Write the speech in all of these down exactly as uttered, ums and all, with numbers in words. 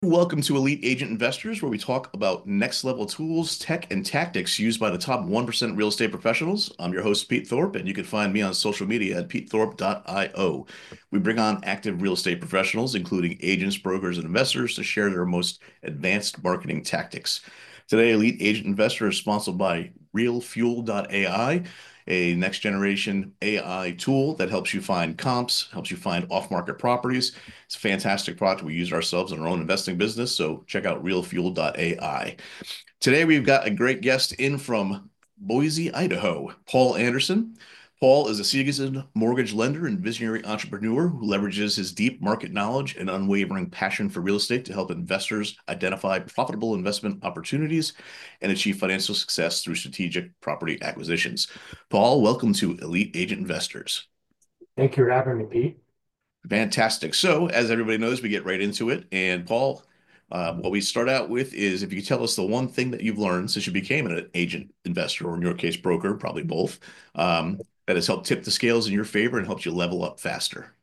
Welcome to Elite Agent Investors, where we talk about next level tools, tech, and tactics used by the top one percent real estate professionals. I'm your host, Pete Thorpe, and you can find me on social media at pete thorpe dot io. We bring on active real estate professionals, including agents, brokers, and investors, to share their most advanced marketing tactics. Today, Elite Agent Investor is sponsored by real fuel dot A I, a next generation A I tool that helps you find comps, helps you find off market properties. It's a fantastic product. We use it ourselves in our own investing business, so check out real fuel dot A I. Today, we've got a great guest in from Boise, Idaho, Paul Anderson. Paul is a seasoned mortgage lender and visionary entrepreneur who leverages his deep market knowledge and unwavering passion for real estate to help investors identify profitable investment opportunities and achieve financial success through strategic property acquisitions. Paul, welcome to Elite Agent Investors. Thank you for having me, Pete. Fantastic. So, as everybody knows, we get right into it. And Paul, uh, what we start out with is if you could tell us the one thing that you've learned since you became an agent investor, or in your case, broker, probably both, um, that has helped tip the scales in your favor and helped you level up faster.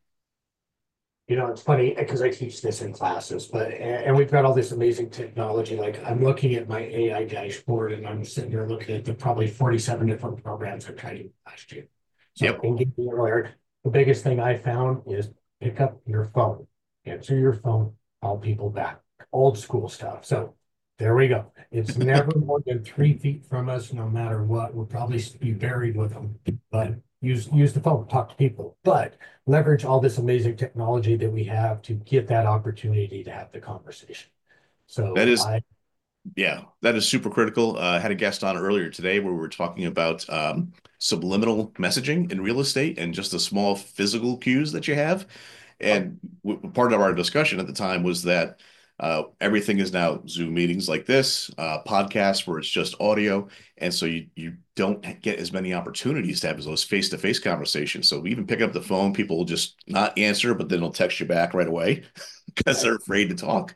You know, it's funny because I teach this in classes, but and we've got all this amazing technology. Like I'm looking at my A I dashboard and I'm sitting here looking at the probably forty-seven different programs I tried last year. So Yep. engaging alert. The biggest thing I found is pick up your phone, answer your phone, call people back. Old school stuff. So there we go. It's never more than three feet from us, no matter what. We'll probably be buried with them, but use use the phone, talk to people. But leverage all this amazing technology that we have to get that opportunity to have the conversation. That So is, I, yeah, that is super critical. Uh, I had a guest on earlier today where we were talking about um, subliminal messaging in real estate and just the small physical cues that you have. And w part of our discussion at the time was that uh, everything is now Zoom meetings like this, uh, podcasts where it's just audio, and so you you don't get as many opportunities to have those face-to-face conversations. So even picking up the phone, people will just not answer, but then they'll text you back right away because they're right. afraid to talk.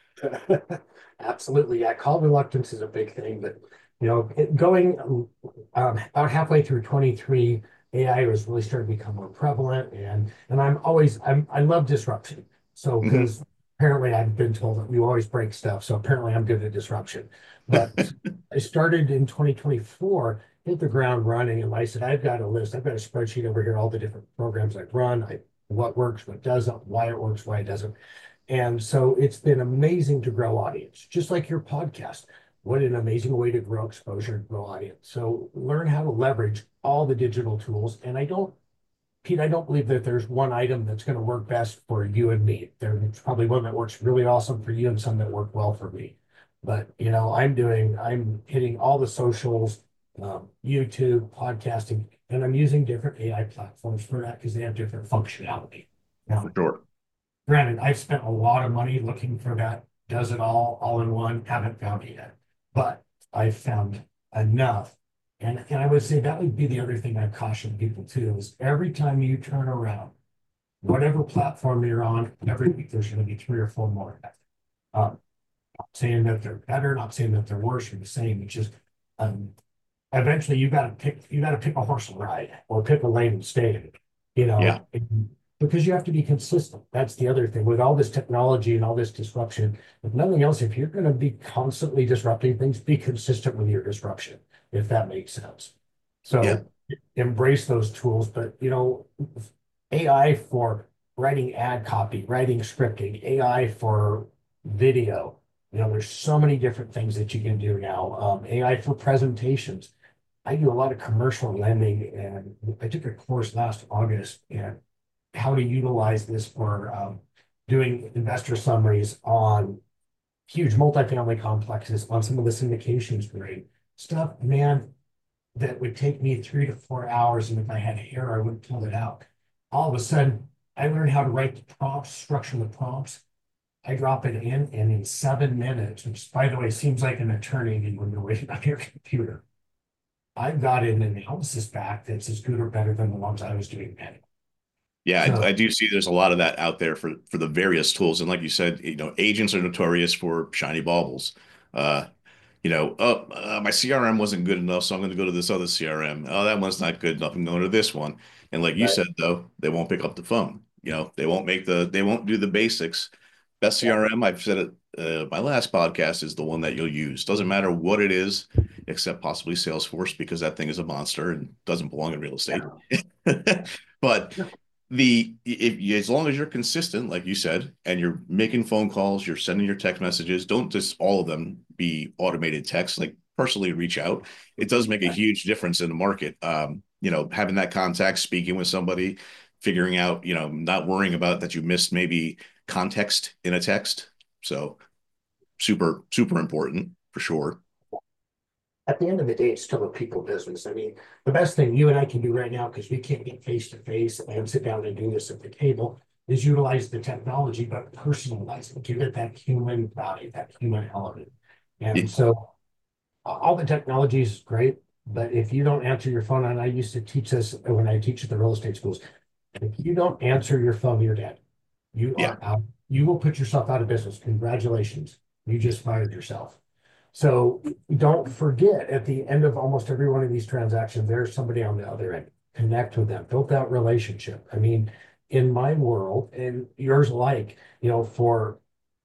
Absolutely. Yeah, call reluctance is a big thing, but you know, it, going um, about halfway through twenty-three, A I was really starting to become more prevalent, and and I'm always I'm I love disruption. So Mhm. because apparently I've been told that we always break stuff, so apparently I'm good at disruption. But I started in twenty twenty-four, hit the ground running, and like I said, I've got a list, I've got a spreadsheet over here, all the different programs I've run, I, what works, what doesn't, why it works, why it doesn't. And so it's been amazing to grow audience, just like your podcast. What an amazing way to grow exposure and grow audience. So learn how to leverage all the digital tools. And I don't, Pete, I don't believe that there's one item that's going to work best for you and me. There's probably one that works really awesome for you and some that work well for me. But, you know, I'm doing, I'm hitting all the socials, um, YouTube, podcasting, and I'm using different A I platforms for that because they have different functionality. For Now, sure. granted, I've spent a lot of money looking for that does it all, all in one, haven't found it yet. But I've found enough. And, and I would say that would be the other thing I caution people too is every time you turn around, whatever platform you're on, every week there's going to be three or four more. Um, not saying that they're better, not saying that they're worse or the same. It's just um, eventually you got to pick you got to pick a horse and ride or pick a lane and stay in it, you Yeah. know, and- because you have to be consistent. That's the other thing with all this technology and all this disruption. If nothing else, if you're going to be constantly disrupting things, be consistent with your disruption, if that makes sense. Yeah. So embrace those tools, but you know, A I for writing ad copy, writing scripting, A I for video. You know, there's so many different things that you can do now. Um, A I for presentations. I do a lot of commercial lending, and I took a course last August and how to utilize this for um, doing investor summaries on huge multifamily complexes on some of the syndications grade stuff. Man, that would take me three to four hours, and if I had hair, I wouldn't pull it out. All of a sudden, I learned how to write the prompts, structure the prompts. I drop it in, and in seven minutes, which by the way seems like an eternity when you're waiting on your computer, I've got an analysis back that's as good or better than the ones I was doing manually. Yeah, I, I So do see there's a lot of that out there for for the various tools. And like you said, you know, agents are notorious for shiny baubles. Uh, you know, oh, uh, my C R M wasn't good enough, so I'm going to go to this other C R M. Oh, that one's not good enough. I'm going to this one. And like you right, said, though, they won't pick up the phone. You know, they won't make the they won't do the basics. Best yeah, C R M, I've said it uh, my last podcast is the one that you'll use. Doesn't matter what it is, except possibly Salesforce, because that thing is a monster and doesn't belong in real estate. Yeah. But the if you, as long as you're consistent, like you said, and you're making phone calls, you're sending your text messages, don't just all of them be automated text, like personally reach out. It does make a huge difference in the market. Um, you know, having that contact, speaking with somebody, figuring out, you know, not worrying about that you missed maybe context in a text. So super, super important for sure. At the end of the day, it's still a people business. I mean, the best thing you and I can do right now, because we can't get face to face and sit down and do this at the table, is utilize the technology, but personalize it, give it that human value, that human element. Yeah, And so all the technology is great, but if you don't answer your phone, and I used to teach this when I teach at the real estate schools, if you don't answer your phone, you're dead. You yeah, are out. You will put yourself out of business. Congratulations. You just fired yourself. So don't forget at the end of almost every one of these transactions, there's somebody on the other end. Connect with them, build that relationship. I mean, in my world and yours alike, you know, for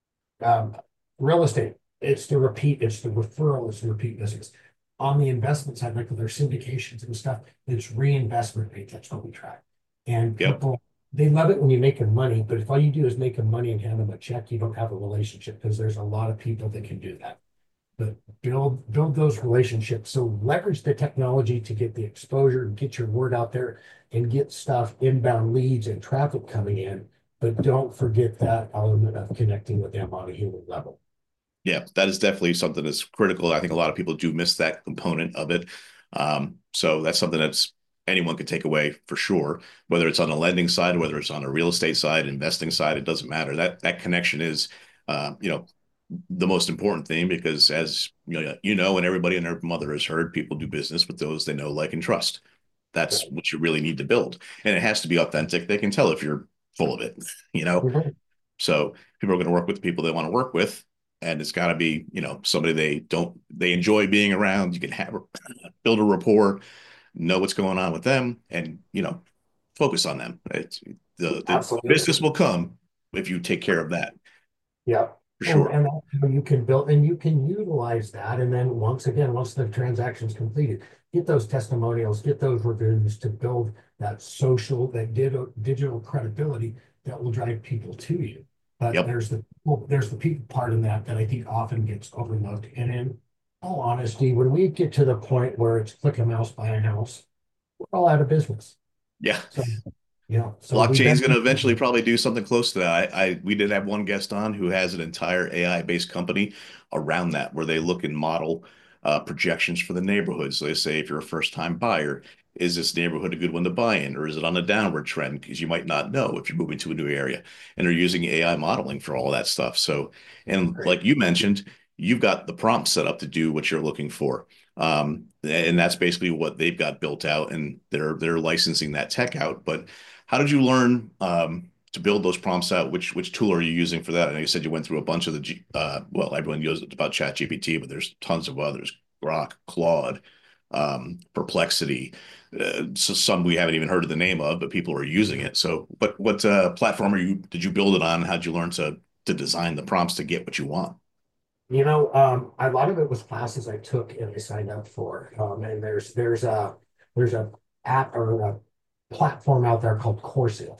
um, real estate, it's the repeat, it's the referral, it's the repeat business. On the investment side, like with their syndications and stuff, it's reinvestment rate. That's what we track. And yep. people, they love it when you make them money, but if all you do is make them money and hand them a check, you don't have a relationship because there's a lot of people that can do that. But build build those relationships. So leverage the technology to get the exposure and get your word out there and get stuff inbound leads and traffic coming in. But don't forget that element of connecting with them on a human level. Yeah, that is definitely something that's critical. I think a lot of people do miss that component of it. Um, so that's something that's anyone could take away for sure, whether it's on the lending side, whether it's on a real estate side, investing side, it doesn't matter. That that connection is, uh, you know, the most important thing because as you know, you know, and everybody and their mother has heard, people do business with those they know, like, and trust. That's what you really need to build, and it has to be authentic. They can tell if you're full of it, you know. Mhm. So people are going to work with the people they want to work with, and it's got to be, you know, somebody they don't they enjoy being around. You can have build a rapport, know what's going on with them, and you know, focus on them. It's the the Absolutely. business will come if you take care of that Yeah. for And sure. and that's how you can build and you can utilize that. And then once again, once the transaction's completed, get those testimonials, get those reviews to build that social, that digital digital credibility that will drive people to you. But Yep. there's the well, there's the people part in that that I think often gets overlooked. And in all honesty, when we get to the point where it's click a mouse, buy a house, we're all out of business. Yeah. So, you know, so we've Blockchain is been going to eventually probably do something close to that. I, I we did have one guest on who has an entire A I based company around that where they look and model uh, projections for the neighborhoods. So they say if you're a first time buyer, is this neighborhood a good one to buy in, or is it on a downward trend? Because you might not know if you're moving to a new area, and they're using A I modeling for all that stuff. So, and great. like you mentioned, you've got the prompt set up to do what you're looking for. Um, and that's basically what they've got built out, and they're they're licensing that tech out. But how did you learn um, to build those prompts out? Which which tool are you using for that? I know you said you went through a bunch of the G, uh, well, everyone knows about ChatGPT, but there's tons of others: Grok, Claude, um, Perplexity. Uh, so some we haven't even heard of the name of, but people are using it. So, what what uh, platform are you? Did you build it on? How'd you learn to to design the prompts to get what you want? You know, um, a lot of it was classes I took and I signed up for. Um, and there's there's a there's a app or a platform out there called Coursera,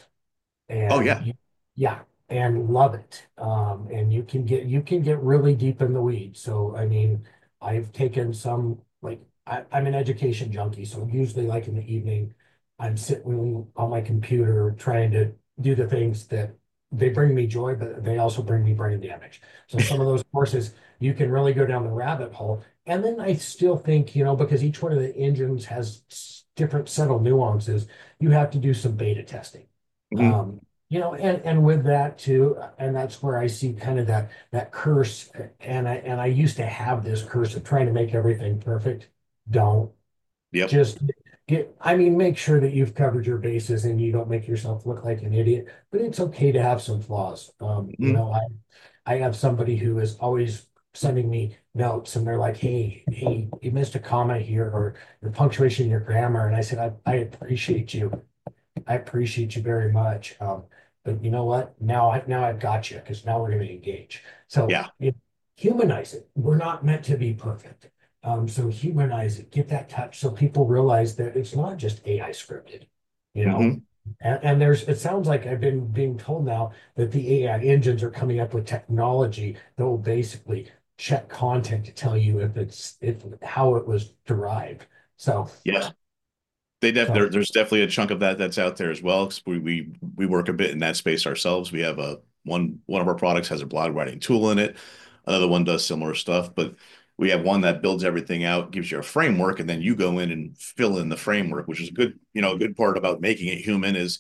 Oh and yeah. you, yeah, and love it. Um, and you can get you can get really deep in the weeds. So I mean, I've taken some like I, I'm an education junkie, so usually like in the evening, I'm sitting on my computer trying to do the things that they bring me joy, but they also bring me brain damage. So some of those courses you can really go down the rabbit hole. And then I still think, you know, because each one of the engines has different subtle nuances, you have to do some beta testing. Mhm. Um, you know, and and with that too, and that's where I see kind of that that curse. And I and I used to have this curse of trying to make everything perfect. Don't Yep. just get, I mean, make sure that you've covered your bases and you don't make yourself look like an idiot, but it's okay to have some flaws. Um, you Mhm. know, I I have somebody who is always sending me notes and they're like, hey, hey, you missed a comma here or your punctuation, your grammar. And I said, I, I appreciate you. I appreciate you very much. Um, but you know what? Now I now I've got you because now we're going to engage. So Yeah. you humanize it. We're not meant to be perfect. Um, so humanize it, get that touch so people realize that it's not just A I scripted, you know. Hmm. And, and there's it sounds like I've been being told now that the A I engines are coming up with technology that will basically check content to tell you if it's if how it was derived. So Yeah. They def there, so there's definitely a chunk of that that's out there as well. 'Cause we, we we work a bit in that space ourselves. We have a one one of our products has a blog writing tool in it. Another one does similar stuff, but we have one that builds everything out, gives you a framework, and then you go in and fill in the framework, which is a good, you know, a good part about making it human is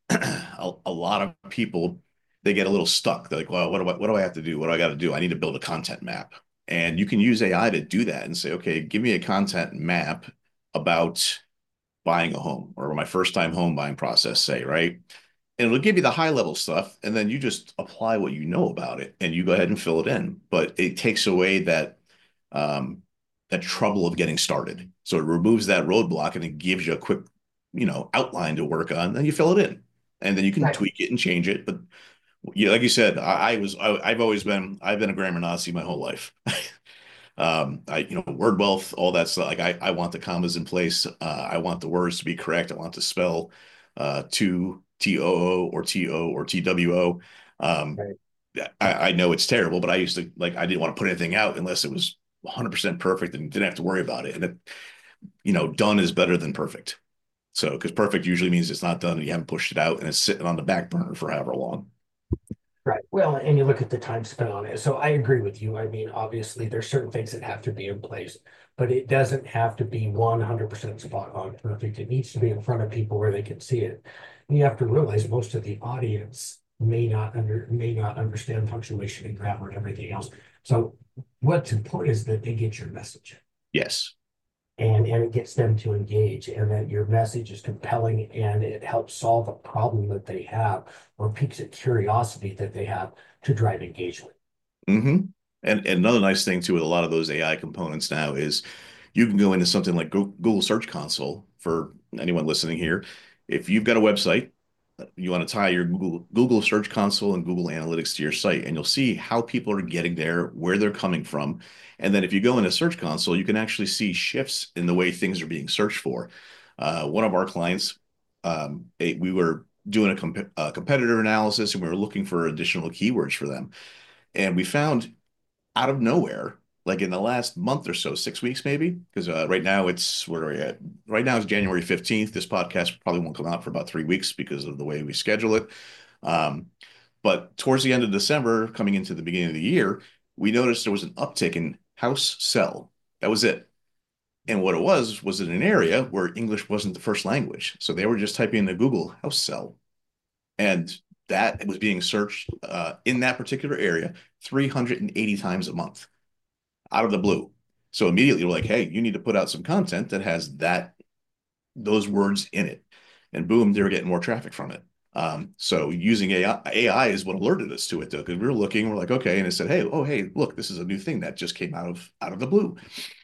a, a lot of people they get a little stuck. They're like, well, what do I what do I have to do? What do I got to do? I need to build a content map. And you can use A I to do that and say, okay, give me a content map about buying a home or my first time home buying process, say, right? And it'll give you the high level stuff, and then you just apply what you know about it and you go ahead and fill it in. But it takes away that um that trouble of getting started. So it removes that roadblock and it gives you a quick, you know, outline to work on, then you fill it in. And then you can right. tweak it and change it. But yeah, like you said, I, I was I, I've always been I've been a grammar Nazi my whole life. Um, I, you know, word wealth, all that stuff. Like I, I want the commas in place. Uh, I want the words to be correct. I want to spell uh, to T O O or T O or T W O. Um, Right. I, I know it's terrible, but I used to like I didn't want to put anything out unless it was one hundred percent perfect and didn't have to worry about it. And it, you know, done is better than perfect. So, because perfect usually means it's not done and you haven't pushed it out and it's sitting on the back burner for however long. Right. Well, and you look at the time spent on it. So I agree with you. I mean, obviously, there's certain things that have to be in place, but it doesn't have to be one hundred percent spot on perfect. It needs to be in front of people where they can see it. And you have to realize most of the audience may not under may not understand punctuation and grammar and everything else. So what's important is that they get your message Yes. and and it gets them to engage and that your message is compelling and it helps solve a problem that they have or piques a curiosity that they have to drive engagement. Hmm. And, and another nice thing too with a lot of those A I components now is you can go into something like Google Search Console for anyone listening here. If you've got a website, you want to tie your Google Google Search Console and Google Analytics to your site, and you'll see how people are getting there, where they're coming from. And then if you go into Search Console, you can actually see shifts in the way things are being searched for. Uh, one of our clients, um, they, we were doing a, comp a competitor analysis and we were looking for additional keywords for them. And we found out of nowhere, like in the last month or so, six weeks maybe, because uh, right now it's where are we at? Right now it's January fifteenth. This podcast probably won't come out for about three weeks because of the way we schedule it. Um, but towards the end of December, coming into the beginning of the year, we noticed there was an uptick in house sell. That was it. And what it was was in an area where English wasn't the first language. So they were just typing into Google house sell and that was being searched uh, in that particular area three hundred eighty times a month out of the blue. So immediately we're like, hey, you need to put out some content that has that those words in it. And boom, they were getting more traffic from it. Um, so using A I, A I is what alerted us to it though, because we were looking, we're like, okay, and it said, hey, oh, hey, look, this is a new thing that just came out of out of the blue.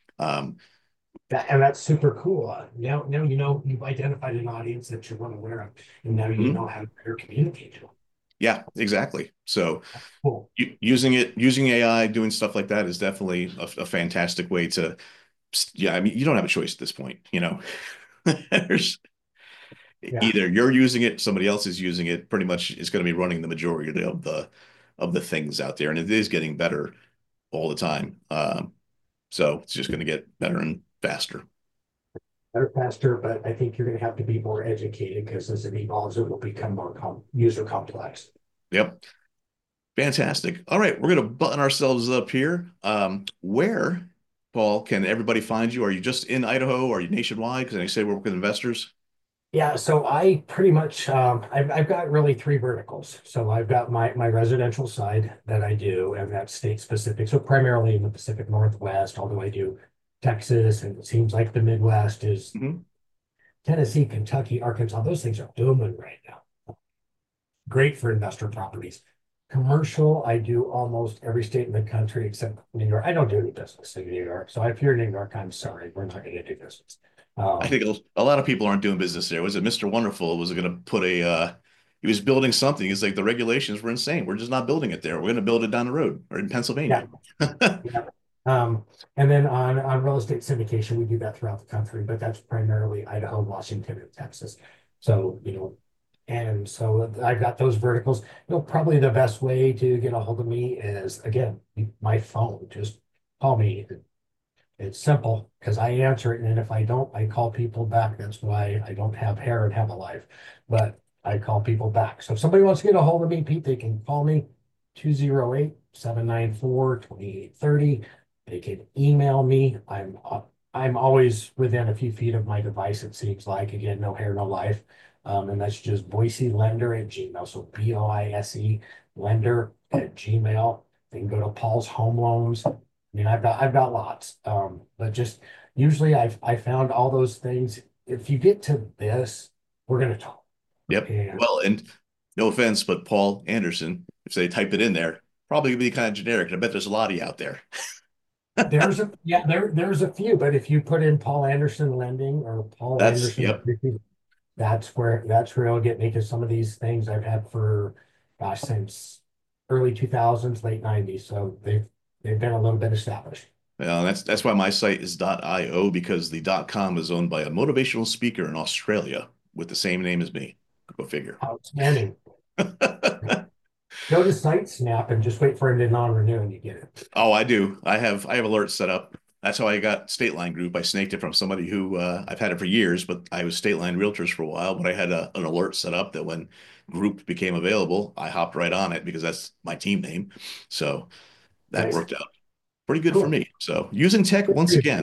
Um, That, and that's super cool. Uh, now, now you know you've identified an audience that you're unaware of, and now you mhm. know how to better communicate to them. Yeah, exactly. So Cool. using it, using A I, doing stuff like that is definitely a, a fantastic way to, yeah, I mean, you don't have a choice at this point, you know. There's Yeah. either you're using it, somebody else is using it, pretty much is going to be running the majority of the of the things out there. And it is getting better all the time. Um, so it's just going to get better and faster. Better, faster, but I think you're going to have to be more educated because as it evolves, it will become more com user complex. Yep. Fantastic. All right, we're going to button ourselves up here. Um, where, Paul, can everybody find you? Are you just in Idaho? Are you nationwide? Because I say we work with investors. Yeah, so I pretty much um, I've I've got really three verticals. So I've got my my residential side that I do, and that's state specific. So primarily in the Pacific Northwest, although I do Texas, and it seems like the Midwest is Mhm. Tennessee, Kentucky, Arkansas. Those things are booming right now. Great for investor properties. Commercial, I do almost every state in the country except New York. I don't do any business in New York. So if you're in New York, I'm sorry, we're not going to do business. I Um, think a lot of people aren't doing business there. Was it mister Wonderful was going to put a uh, he he was building something. He's like, the regulations were insane. We're just not building it there. We're going to build it down the road or in Yeah, Pennsylvania. yeah. Um, and then on, on real estate syndication, we do that throughout the country, but that's primarily Idaho, Washington, and Texas. So, you know, and so I've got those verticals. You know, probably the best way to get a hold of me is, again, my phone. Just call me. It's simple because I answer it, and if I don't, I call people back. That's why I don't have hair and have a life, but I call people back. So if somebody wants to get a hold of me, Pete, they can call me two zero eight, seven nine four, two eight three zero. They can email me. I'm uh, I'm always within a few feet of my device, it seems like. Again, no hair, no life. Um, and that's just Boise Lender at Gmail. So B O I S E Lender at Gmail. They can go to Paul's Home Loans. I mean, I've got I've got lots. Um, but just usually I've I found all those things. If you get to this, we're gonna talk. Yep. And Well, and no offense, but Paul Anderson, if they type it in there, probably gonna be kind of generic. And I bet there's a lot of you out there. there's a yeah, there there's a few, but if you put in Paul Anderson lending or Paul That's Anderson, yep. that's where that's where it'll get me because some of these things I've had for gosh, since early two thousands, late nineties. So they've they've been a little bit established. Well, that's that's why my site is .io because the .com is owned by a motivational speaker in Australia with the same name as me. Go figure. Outstanding. Go to SiteSnap and just wait for him to non-renew and you get it. Oh, I do. I have I have alerts set up. That's how I got State Line Group. I snaked it from somebody who uh, I've had it for years, but I was State Line Realtors for a while. But I had a, an alert set up that when Group became available, I hopped right on it because that's my team name. So that Nice. worked out pretty good for Cool. me. So using tech once again.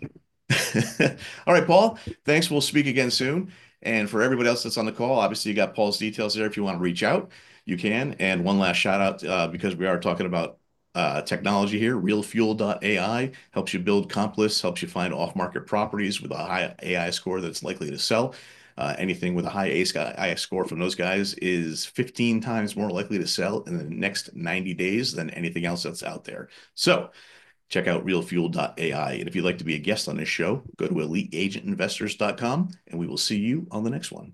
All right, Paul. Thanks. We'll speak again soon. And for everybody else that's on the call, obviously you got Paul's details there. If you want to reach out, you can. And one last shout out uh, because we are talking about uh, technology here. Realfuel dot A I helps you build comp lists, helps you find off-market properties with a high A I score that's likely to sell. Uh, anything with a high A I score from those guys is fifteen times more likely to sell in the next ninety days than anything else that's out there. So check out realfuel dot A I. And if you'd like to be a guest on this show, go to elite agent investors dot com and we will see you on the next one.